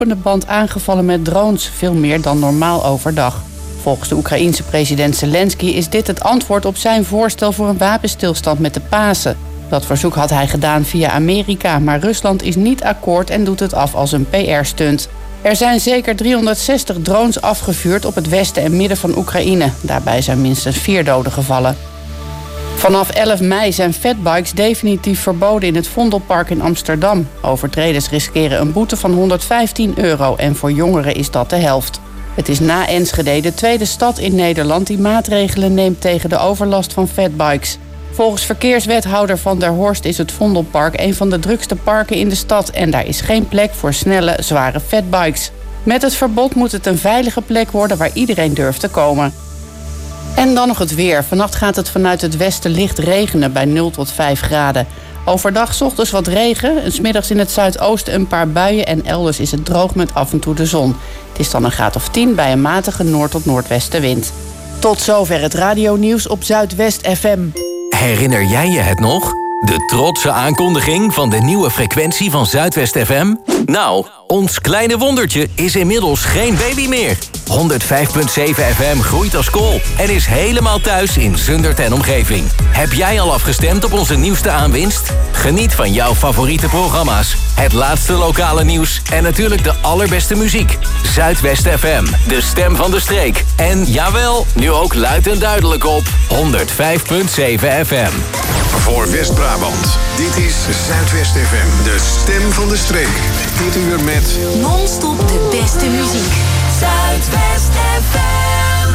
lopende band aangevallen met drones, veel meer dan normaal overdag. Volgens de Oekraïense president Zelensky is dit het antwoord op zijn voorstel voor een wapenstilstand met de Pasen. Dat verzoek had hij gedaan via Amerika, maar Rusland is niet akkoord en doet het af als een PR-stunt. Er zijn zeker 360 drones afgevuurd op het westen en midden van Oekraïne. Daarbij zijn minstens 4 doden gevallen. Vanaf 11 mei zijn fatbikes definitief verboden in het Vondelpark in Amsterdam. Overtreders riskeren een boete van €115 en voor jongeren is dat de helft. Het is na Enschede de tweede stad in Nederland die maatregelen neemt tegen de overlast van fatbikes. Volgens verkeerswethouder Van der Horst is het Vondelpark een van de drukste parken in de stad en daar is geen plek voor snelle, zware fatbikes. Met het verbod moet het een veilige plek worden waar iedereen durft te komen. En dan nog het weer. Vannacht gaat het vanuit het westen licht regenen bij 0 tot 5 graden. Overdag 's ochtends wat regen, en 's middags in het zuidoosten een paar buien en elders is het droog met af en toe de zon. Het is dan een graad of 10 bij een matige noord- tot noordwestenwind. Tot zover het radionieuws op Zuidwest FM. Herinner jij je het nog? De trotse aankondiging van de nieuwe frequentie van Zuidwest FM? Nou, ons kleine wondertje is inmiddels geen baby meer. 105.7 FM groeit als kool en is helemaal thuis in Zundert en omgeving. Heb jij al afgestemd op onze nieuwste aanwinst? Geniet van jouw favoriete programma's, het laatste lokale nieuws en natuurlijk de allerbeste muziek. Zuidwest FM, de stem van de streek. En jawel, nu ook luid en duidelijk op 105.7 FM. Voor West-Brabant, dit is Zuidwest FM, de stem van de streek. Dit uur met non-stop de beste muziek. Zuidwest FM.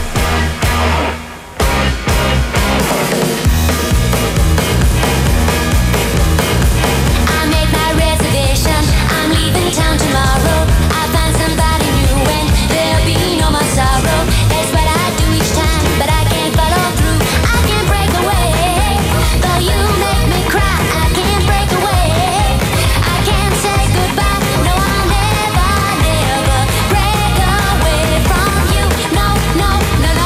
I made my reservation. I'm leaving town tomorrow. I find somebody new and there'll be no more sorrow. That's what I do each time, but I can't follow through. I can't break away. Though you make me cry, I can't break away. I can't say goodbye. No, I'll never, never break away from you. No, no, no, no.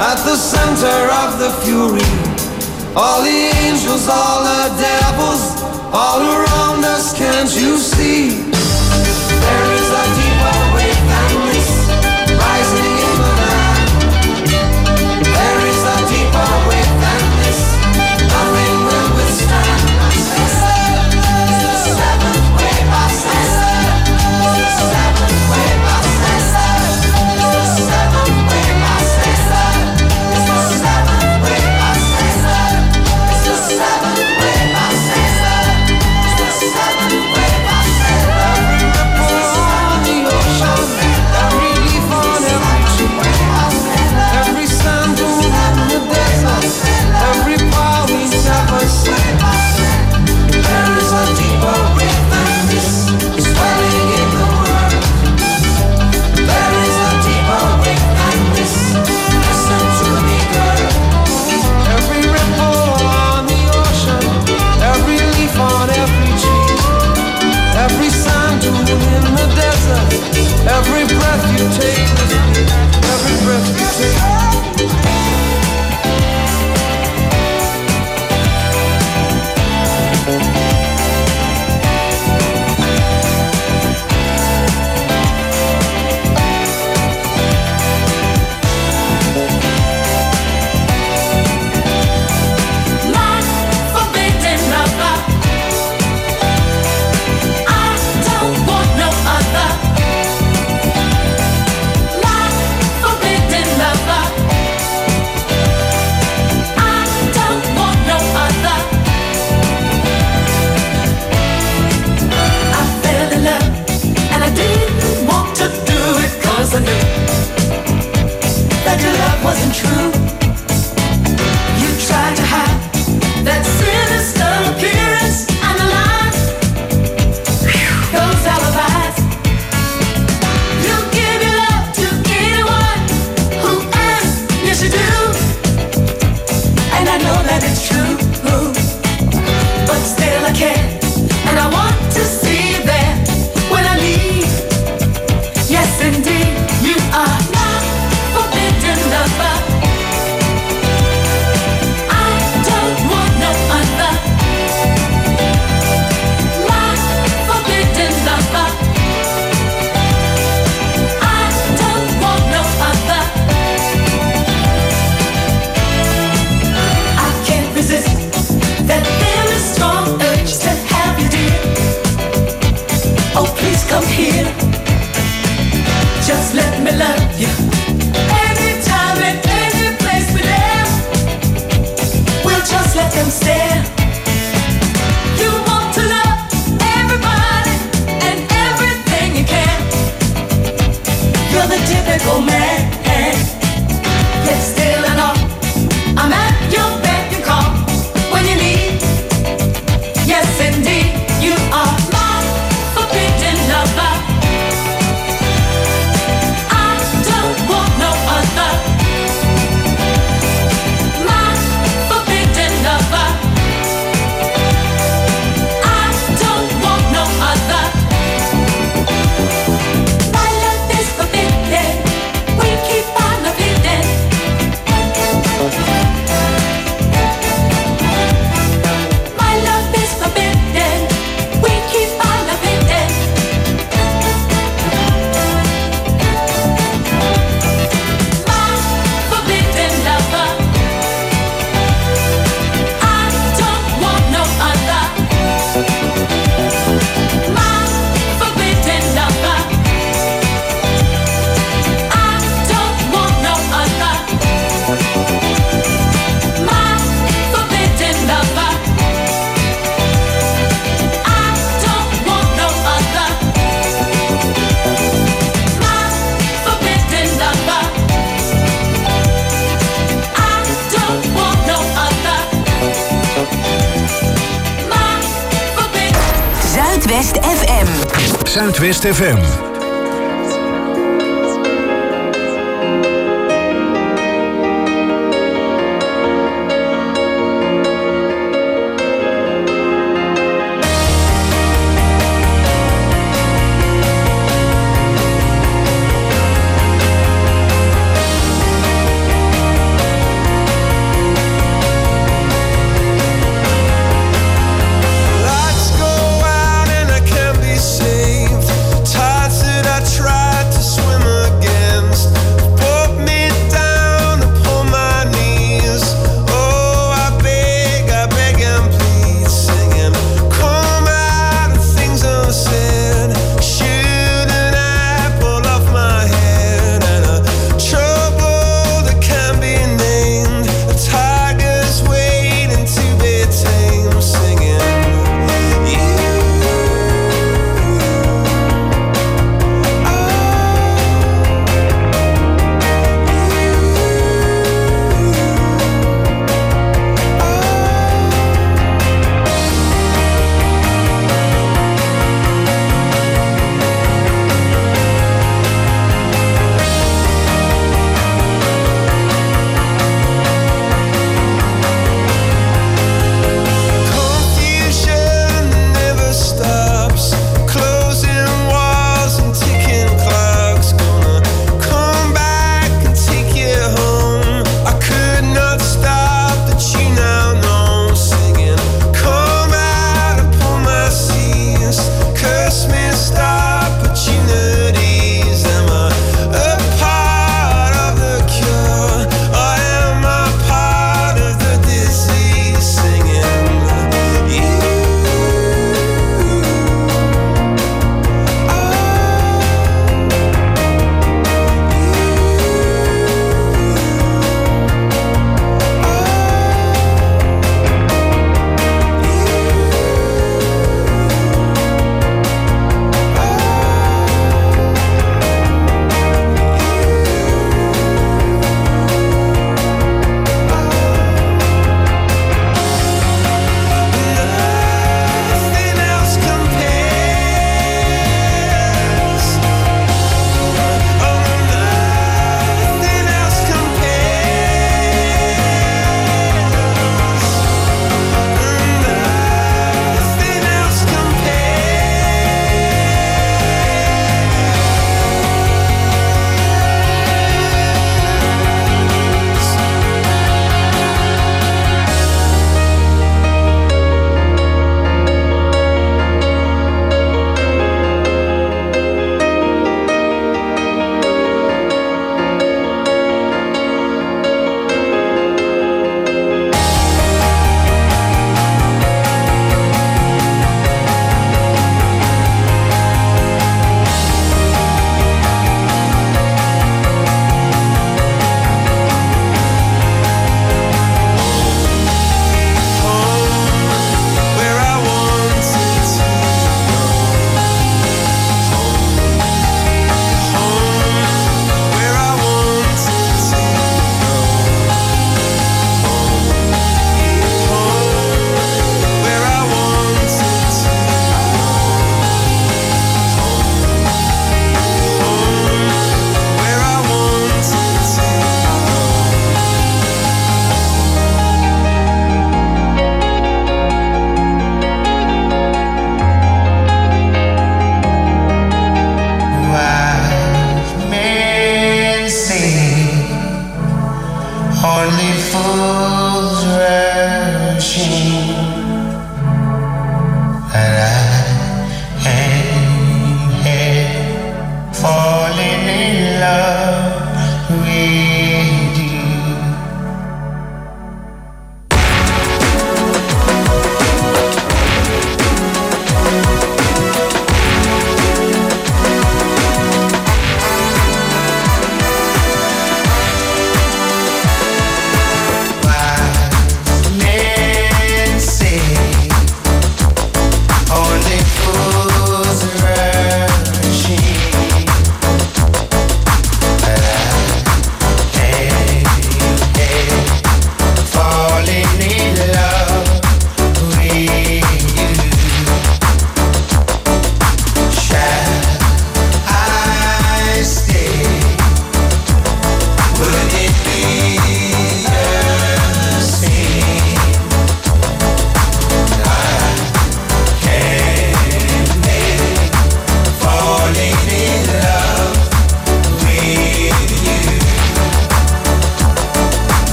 at the center of the fury. All the angels, all the devils, all around us, can't you see? There is a deeper wave than this, rising in the night. There is a deeper wave than this, nothing will withstand. It's the seventh wave, I say. It's the seventh wave, I say. It's the seventh wave, I say. It's the seventh wave, I say. It's the seventh wave, I say. It's the seventh wave, I say. Every ripple on the ocean, every leaf on every tree, every sand dune in the desert, every power we never see. There is a deeper wave than this, swelling in the world. There is a deeper wave than this, listen to me, girl. Every ripple on the ocean, every leaf on every tree, every sand dune in the desert, every breath you take with me, every breath you take. My forbidden lover, I don't want no other. My forbidden lover, I don't want no other. I fell in love and I didn't want to do it 'cause I knew that your love wasn't true. You tried to hide that sinister appearance and the lies, those alibis. You give your love to anyone who asks, yes you do. And I know that it's true, but still I can't. And I want to see you there when I leave. Yes indeed, you are my forbidden lover. I don't want no other. My forbidden lover. I don't want no other. I can't resist that very strong urge to have you, dear. Oh, please come here. Just let me love you. Anytime and any place we're there, we'll just let them stare. You want to love everybody and everything you can. You're the typical man. Yet still and all, I'm at your beck and call when you need. Yes indeed, you are my forbidden lover. I don't want no other. My forbidden lover. I don't want no other. My love is forbidden. We keep our love hidden. My love is forbidden. We keep our love hidden. My forbidden lover. I don't want no other. My forbidden lover. I don't want no other. My forbidden lover. I don't want no other. My forbidden lover. I don't want no other. My forbidden. Zuidwest FM. Zuidwest FM.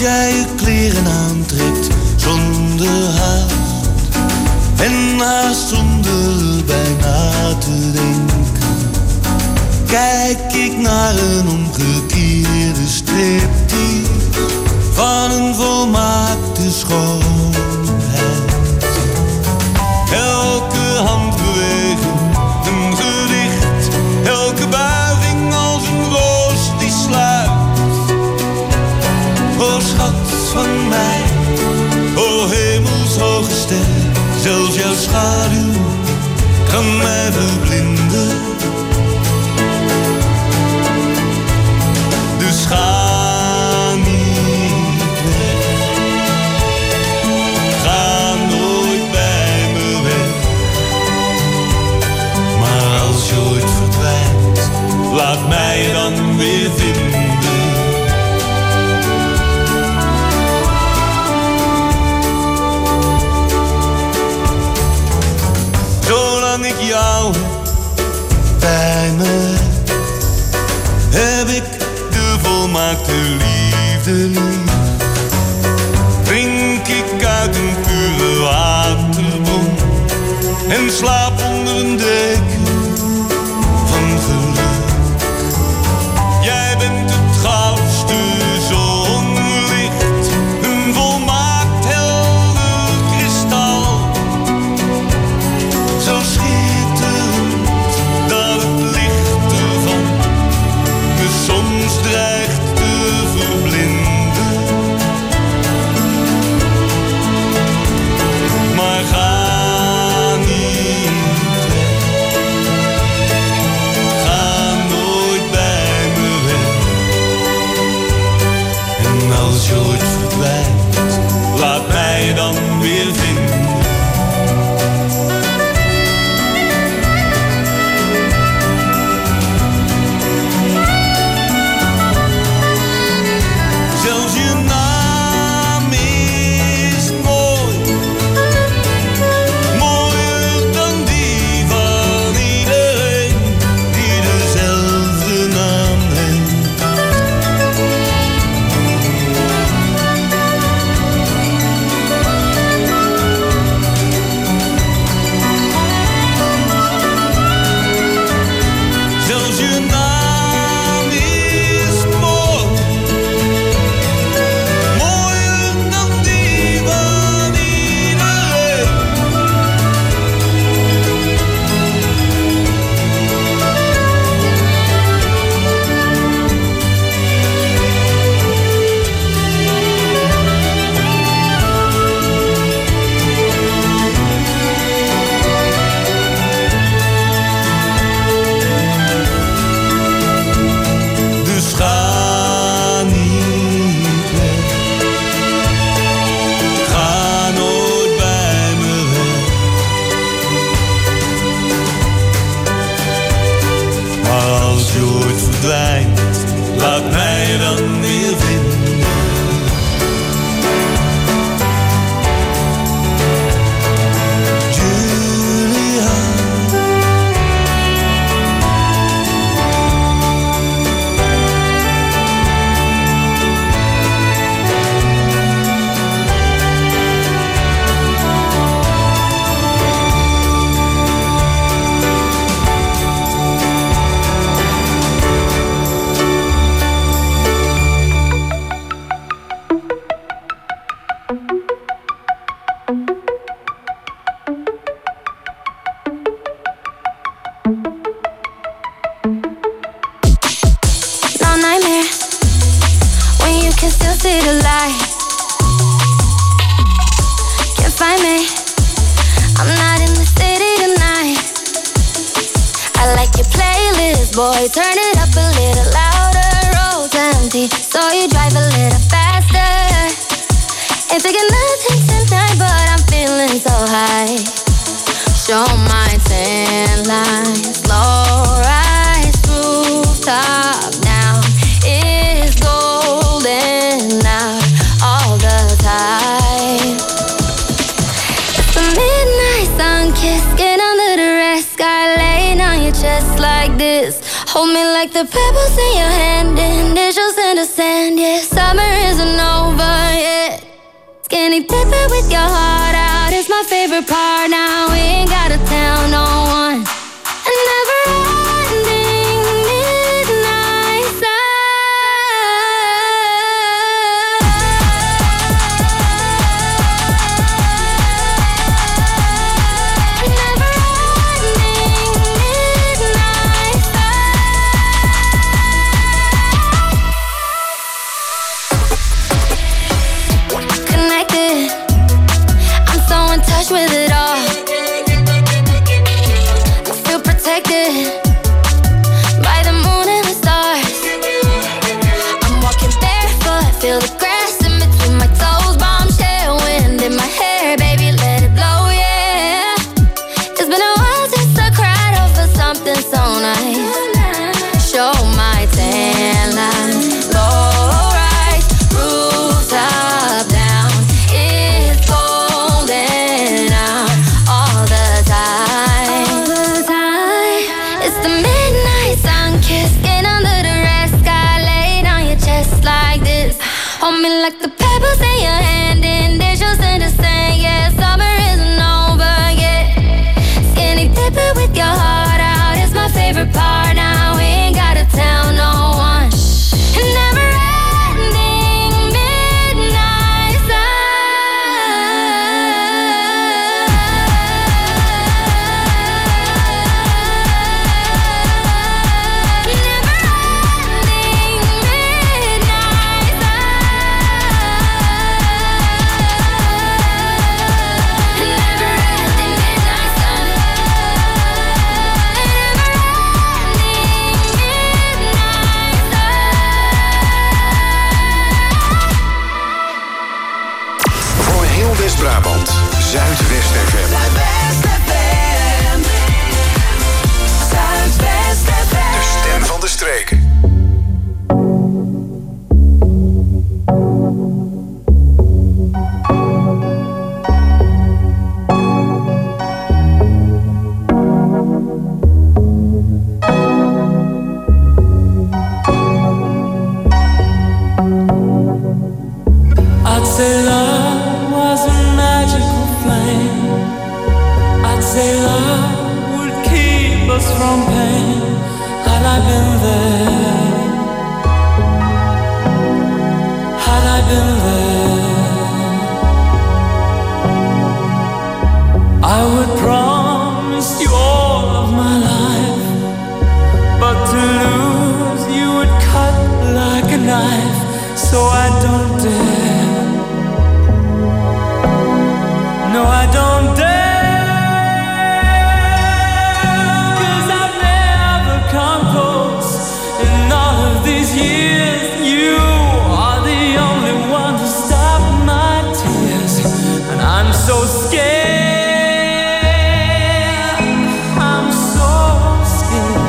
jij je kleren aantrekt zonder haast en haast zonder bijna te denken, kijk ik naar een omgekeerde striptease van een volmaakte schoonheid. Elke handbeweging een gedicht, elke buiging als een roos die sluit. O schat van mij, o hemelshoge ster, zelfs jouw schaduw kan mij verblinden. Dus ga niet weg, ga nooit bij me weg. Maar als je ooit verdwijnt, laat mij je dan weer vinden. Zolang ik jou bij me heb ik de volmaakte liefde lief. Drink ik uit een pure waterbron en slaap onder een deken van geluk. Jij bent het goudste zonlicht, een volmaakt helder kristal. Zo schitterend dat het licht ervan me soms dreigt te verblinden. Maar ga niet weg, ga nooit bij me weg. En als je ooit verdwijnt, laat mij dan weer vinden. Zelfs je naam is mooi, mooier dan die van iedereen die dezelfde naam heeft. Zelfs je naam is mooi, mooier dan die van iedereen. Dus ga niet weg, ga nooit bij me weg. Maar als je ooit verdwijnt, laat mij je dan weer vinden. Julia. No nightmare when you can still see the light. Can't find me, I'm not in the city tonight. I like your playlist, boy, turn it up a little louder. Roads empty, so you drive a little faster. Ain't taking nothing tonight, but I'm feeling so high. Show my tan lines, low rise, rooftop now is golden out all the time. It's the midnight sun kiss, get under the red sky, laying on your chest like this. Hold me like the pebbles in your hand, initials in the sand. Yeah, summer isn't over yet. Skinny dipping with your heart out is my favorite part. Now we ain't gotta tell no one. A never-ending midnight sun. With it all, I feel protected by the moon and the stars. I'm walking barefoot, feel the grass in between my toes. Bombshell wind in my hair, baby, let it blow, yeah. It's been a while since I cried over something so nice. Show my tan lines, low rise, rooftop down. It's golden out all the time. It's the midnight sun kiss, skin under the red sky, laid on your chest like this. Hold me like the pebbles in your hand, initials in the sand. Yeah, summer isn't over yet. Skinny dipping with your heart out is my favorite part. Now we ain't gotta tell no one. Never-ending midnight Voor heel West-Brabant, Zuidwest FM. Zuidwest FM. Zuidwest FM. De stem van de streek. I'd say love was a magical flame. I'd say love would keep us from pain. Had I been there, had I been there, I would promise you all of my life. But to lose you would cut like a knife. So I don't dare. No, I don't dare. 'Cause I've never come close in all of these years. You are the only one to stop my tears. And I'm so scared. I'm so scared.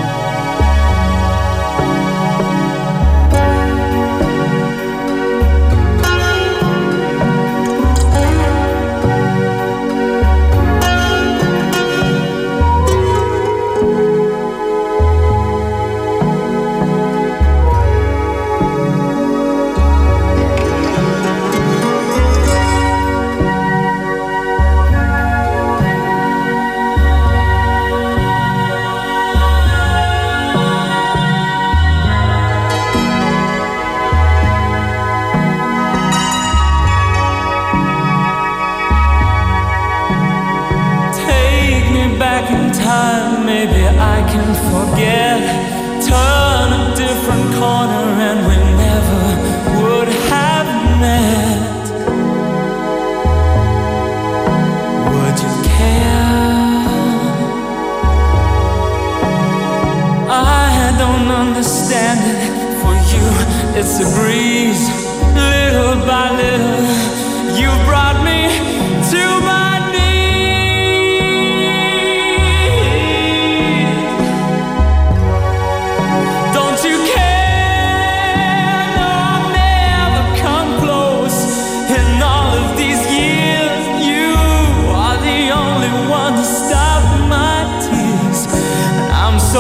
Maybe I can forget. Turn a different corner and we never would have met. Would you care? I don't understand it. For you, it's a breeze. Little by little, you brought me to my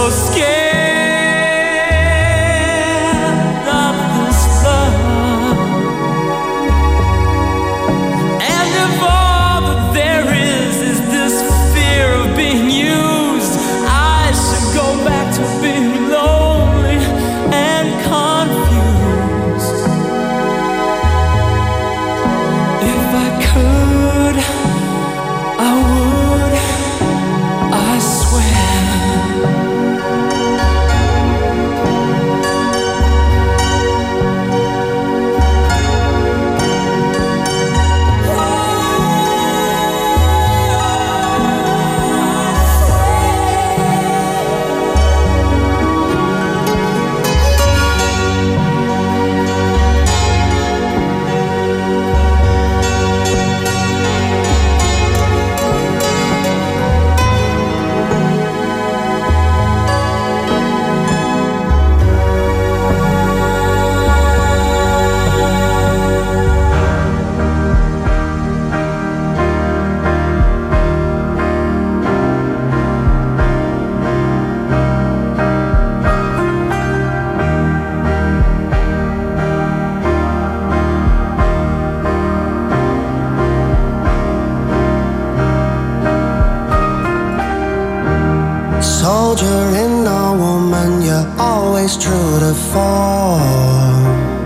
Soldier in a woman, you're always true to form.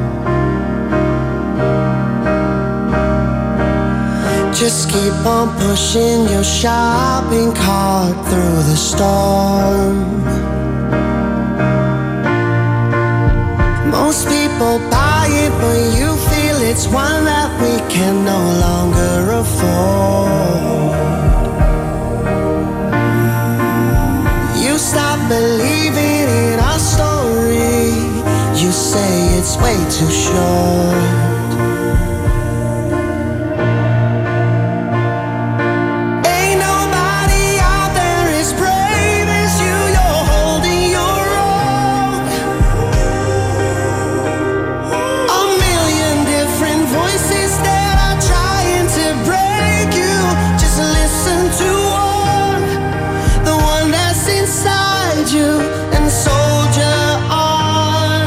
Just keep on pushing your shopping cart through the storm. Most people buy it, but you feel it's one that we can no longer afford. You stop believing in our story. You say it's way too short. Ain't nobody out there as brave as you. You're holding your own. A million different voices that are trying to break you. Just listen to one, the one that's inside you, and soldier on.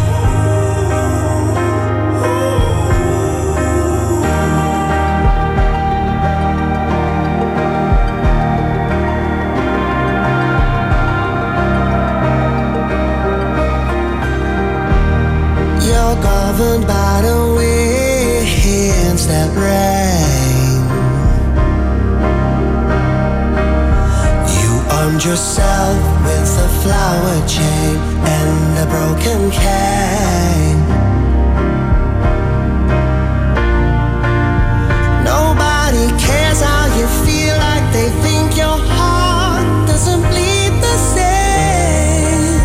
You're governed by the winds that rain. You armed yourself with a flower chain and a broken cane. Nobody cares how you feel, like they think your heart doesn't bleed the same.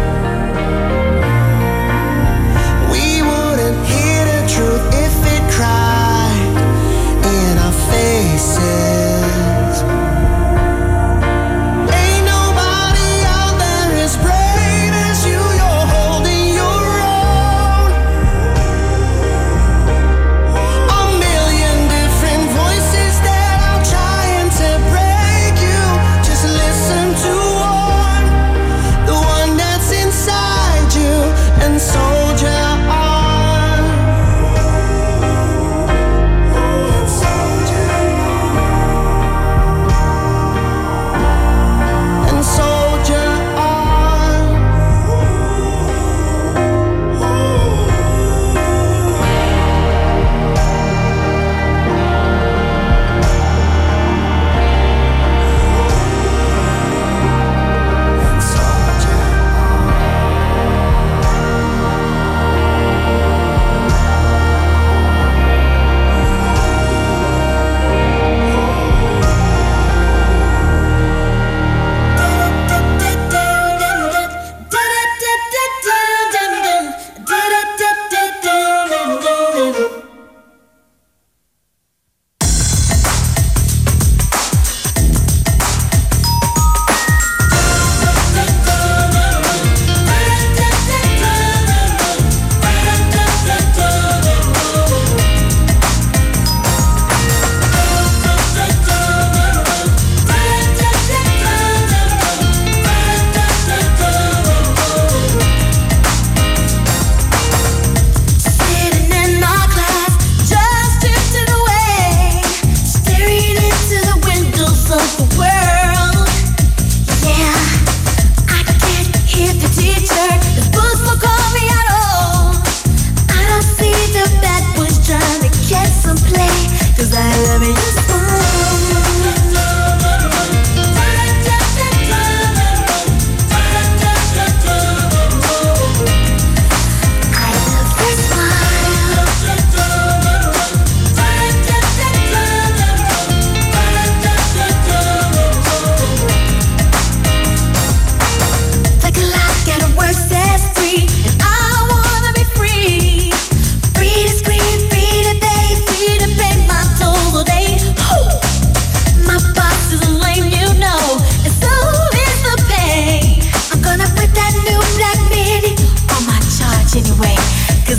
We wouldn't hear the truth if it cried in our faces. Ain't nobody out there as brave as you. You're holding your own.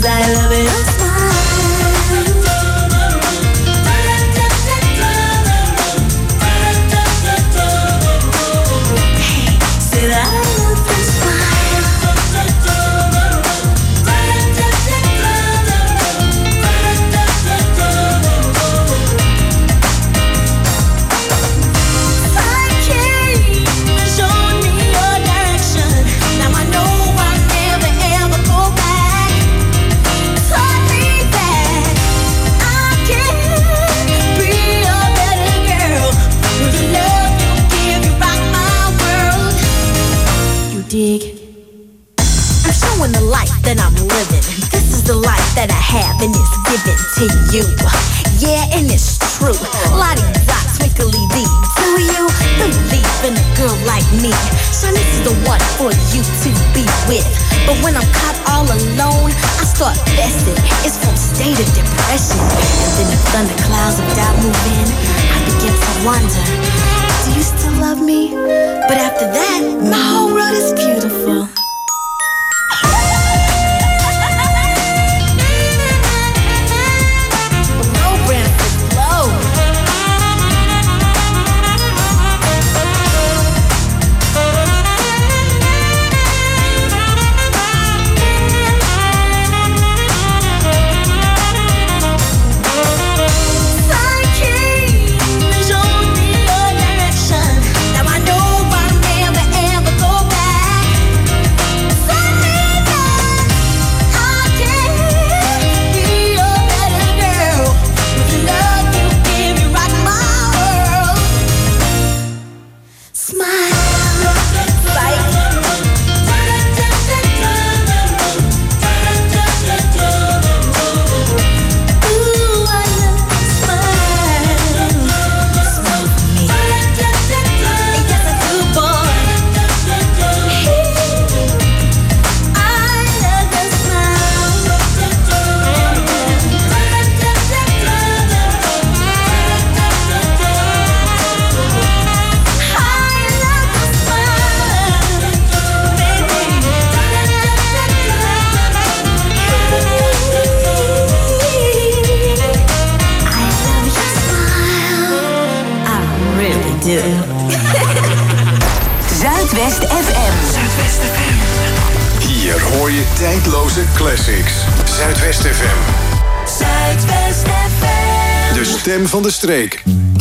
I love it. That I have and it's given to you. Yeah, and it's true. La-di-da, twinkly-dee. Do you believe in a girl like me? So this is the one for you to be with. But when I'm caught all alone, I start festing. It's from state of depression. And then the thunderclouds of doubt move in. I begin to wonder, do you still love me? But after that, my whole world is beautiful. Zuidwest FM. Zuidwest FM. Hier hoor je tijdloze classics. Zuidwest FM. Zuidwest FM. De stem van de streek.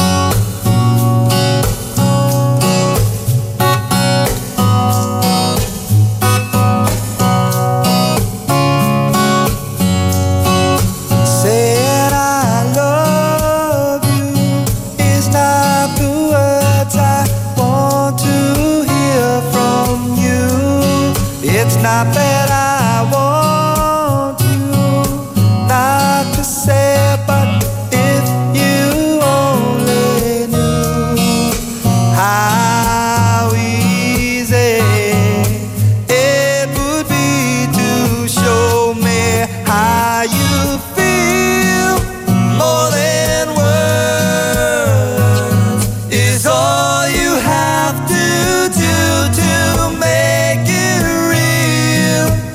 Not that I want you not to say, but if you only knew how easy it would be to show me how you feel. More than words is all you have to do to make it real.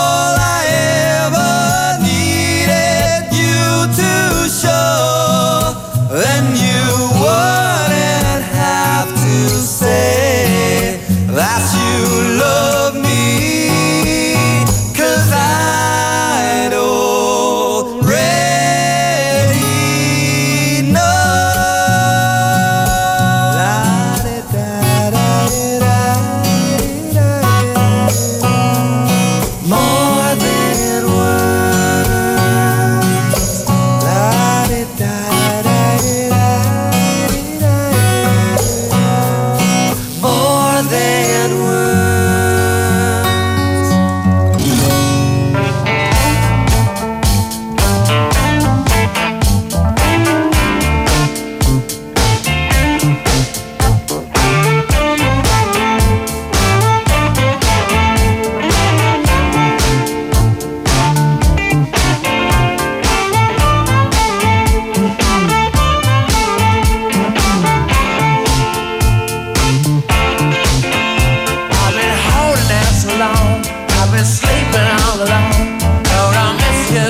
all I ever needed you to show, then you wouldn't have to say that you love me, 'cause I'd already know. More than words. More than words. I've been holding out so long, I've been sleeping all alone. Lord, I miss you.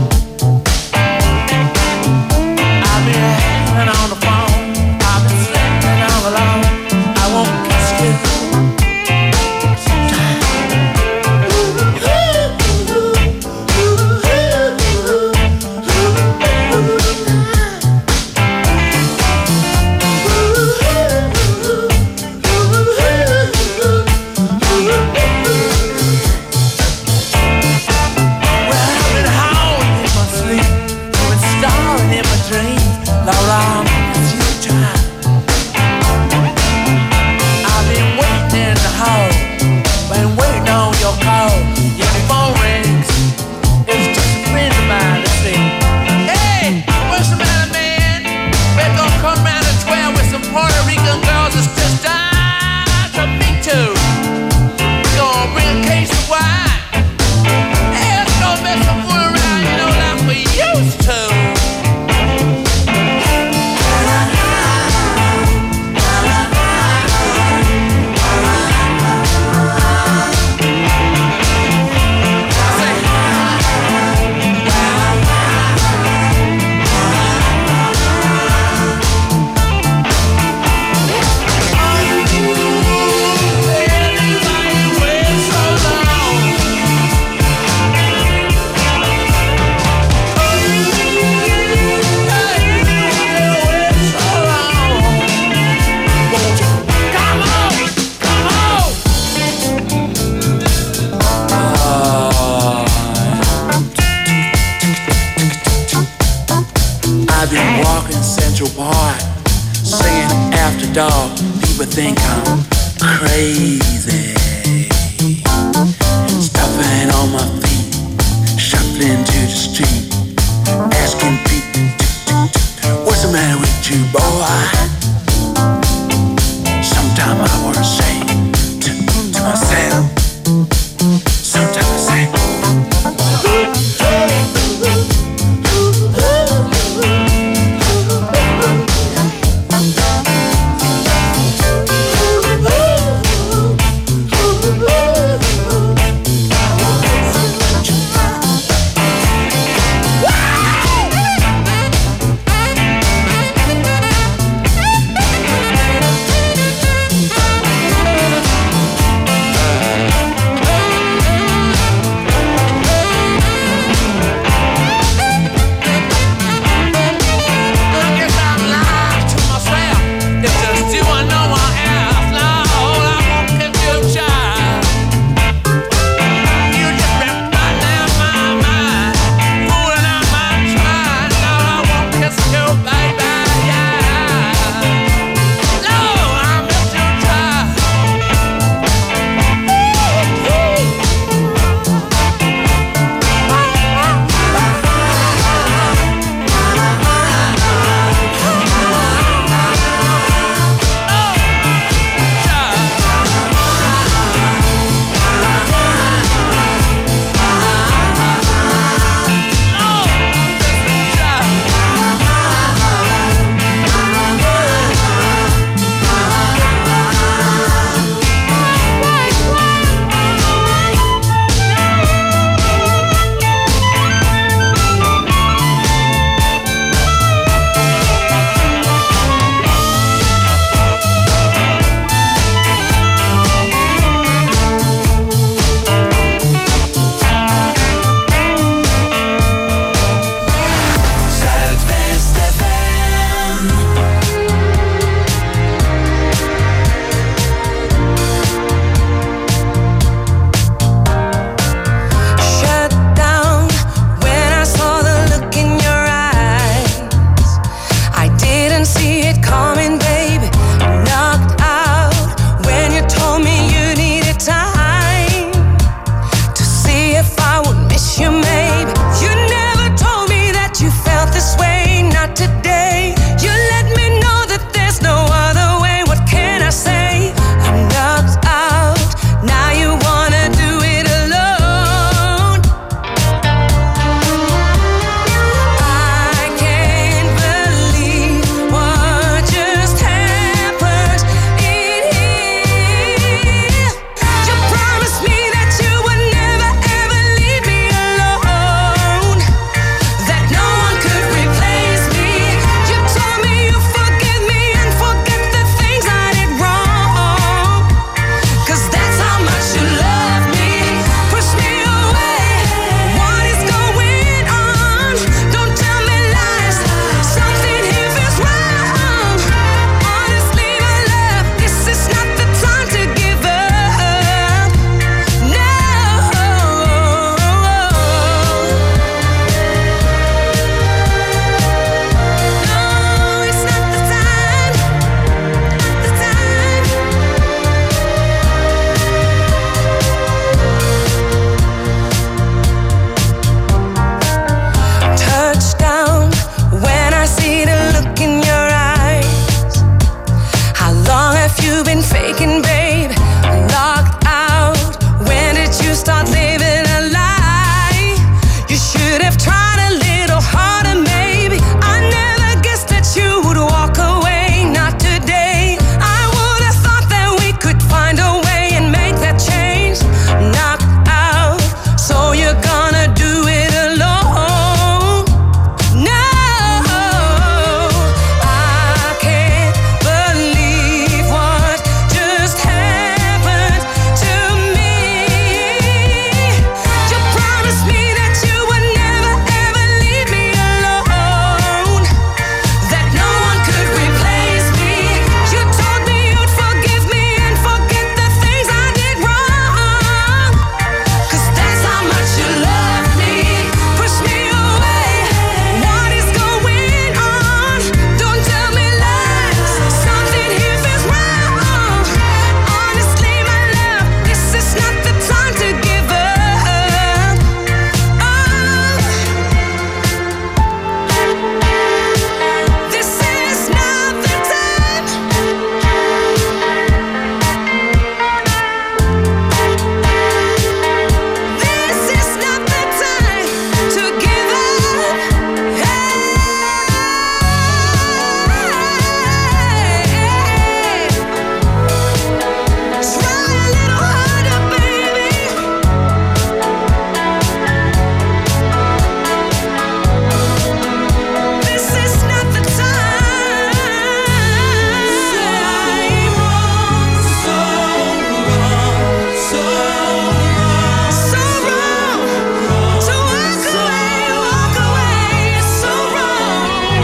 I've been hanging on the phone, I've been sleeping all alone. I won't kiss you. Well, I've been howling in my sleep, I've been starring in my dreams. Lord, I miss you, child. I've been waiting in the hall, been waiting on your call. Yeah, the phone rings, it's just a friend of mine to see. Hey, what's the matter, man? We're gonna come round at 12 with some Puerto Rican girls that's just died to meet too. We're gonna bring a case of wine. Hey, let's go mess some fool around, you know, like we used to. I've been walking Central Park, singing After Dark. People think I'm crazy. Stuffing on my feet, shuffling to the street, asking people, what's the matter with you, boy? Sometimes I wanna say to myself, sometimes I say, you, maybe. You never told me that you felt this way, not today. You let me know that there's no other way. What can I say? I'm knocked out. Now you wanna do it alone. I can't believe what just happened in here. You promised me that you would never ever leave me alone, that no one could replace me. You told me you forgive me and forget the things I did wrong, 'cause that's how much you love me. Push me away. What is going on? Don't tell me lies. Something here feels wrong. Honestly, my love, this is not the time to give up. No, it's not the time. Not the time. Touchdown when I see the look in your eyes. How long have you been faking, babe? Locked out. When did you start living a lie? You should have tried a little harder, maybe. I never guessed that you would walk away. Not today. I would have thought that we could find a way and make that change. Knocked out, so you're gonna do it alone. No, I can't believe what just happened to me. You promised me that you would never ever leave me alone, that no one could replace me. You told me you'd forgive me and forget the things I did wrong, 'cause that's how much you love me. Push me away. What is going on? Don't tell me lies. Something here feels wrong. Honestly, my love, this is not the time to give up. This is not the time. This is not the time to give up. Try a little harder, baby. This is not the time. So wrong to walk away. It's so wrong.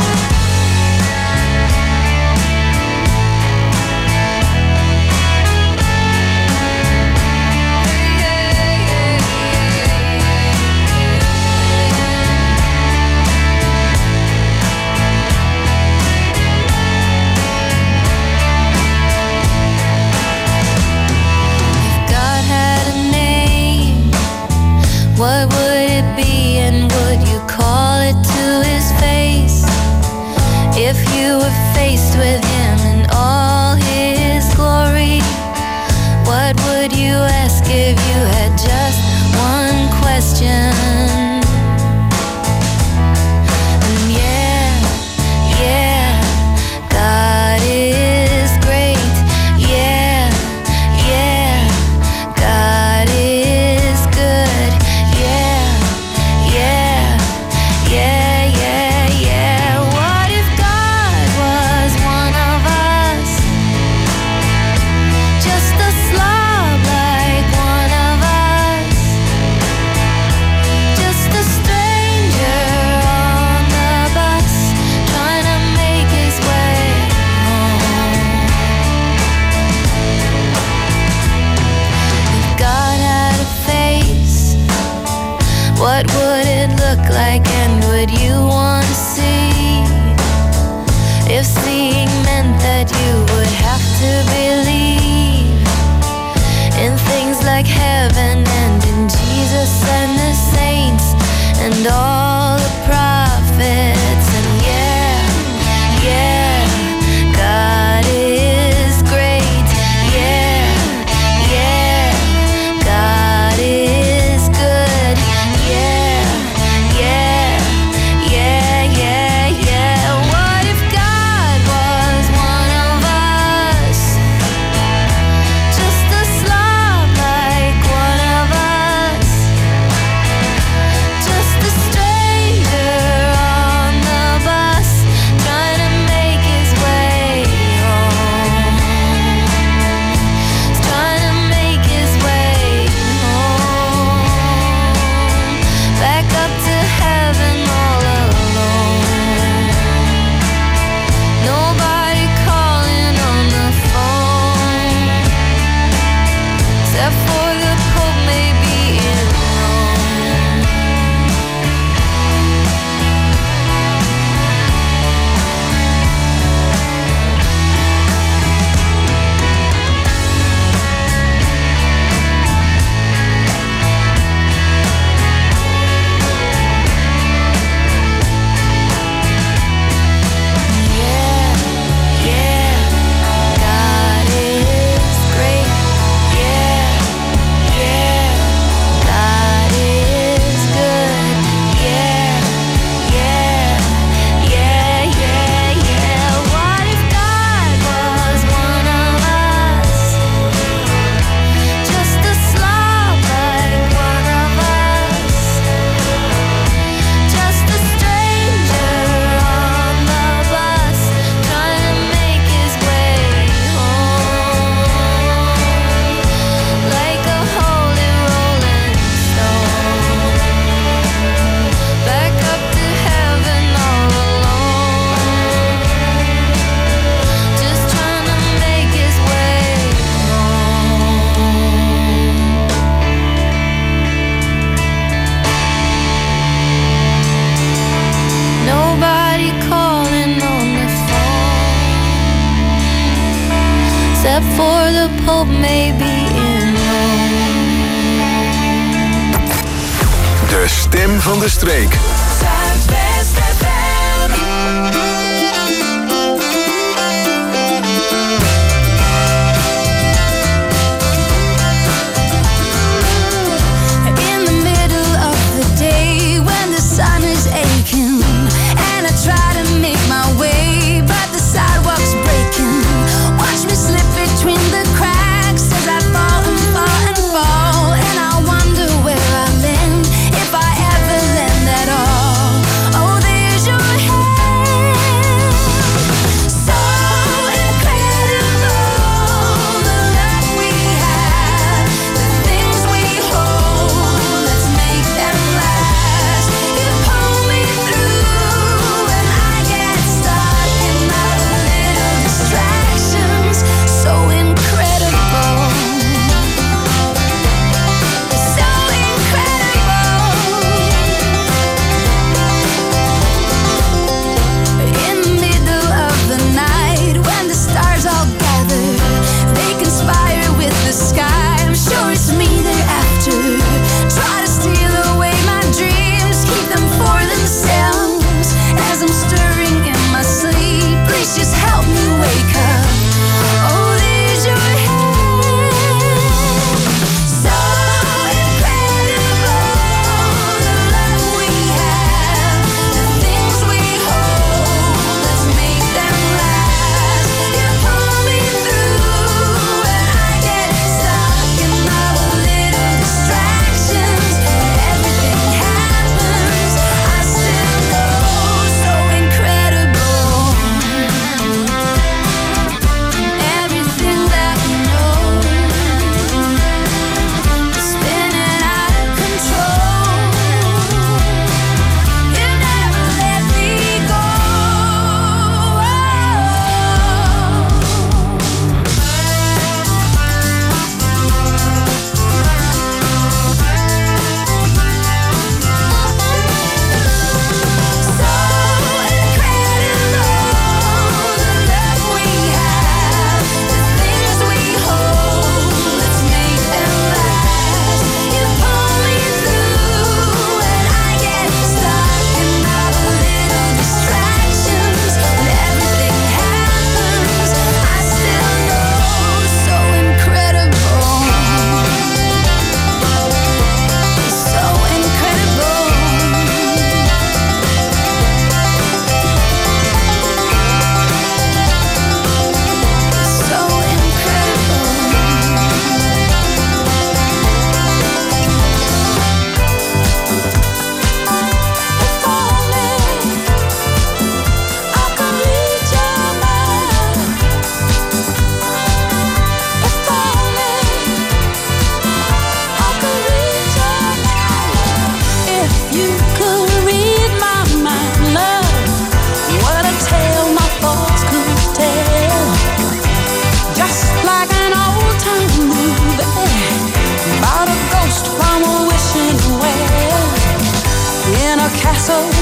If God had a name, what would it be, and would you call it to his face? If you were faced with him in all his glory, what would you ask if you had just one question? And yeah, God is great. Yeah, God is good. Yeah. What if God was one of us? Just a slob like one of us. Just a stranger on the bus, trying to make his way home. If God had a face, what would it look like, and would you want to see? If seeing meant that you would have to believe in things like heaven and in Jesus and the saints for the Pope may be in Rome. De stem van de streek. Zuidwest FM. In the middle of the day when the sun is aching and I try to make my way but the sidewalk's breaking. Watch me slip between the cracks as I fall and fall and fall, and I wonder where I land, if I ever land at all. Oh, there's your hand, so incredible, the love we have, the things we hold, let's make them last. You pull me through when I get stuck in my little distractions, so incredible, so incredible. In the middle of the night when the stars all gather, they conspire with the sky. I'm sure it's me they're after. Try to steal away my dreams, keep them for themselves. As I'm stirring in my sleep, please just help me wake up. Oh, there's your hand, so incredible, the love we have, the things we hold, let's make them last. You pull me through when I get stuck in my little distractions. Everything happens, I still know, so incredible. Everything that we know is spinning out of control. You never let me go. So incredible, the love we have, the things we hold, let's make them last. You pull me through when I get stuck in my little distractions. When everything happens, I still know, so incredible, so incredible. So if you could read my mind, love, what a tale my thoughts could tell. Just like an old-time movie about a ghost from a wishing well in a castle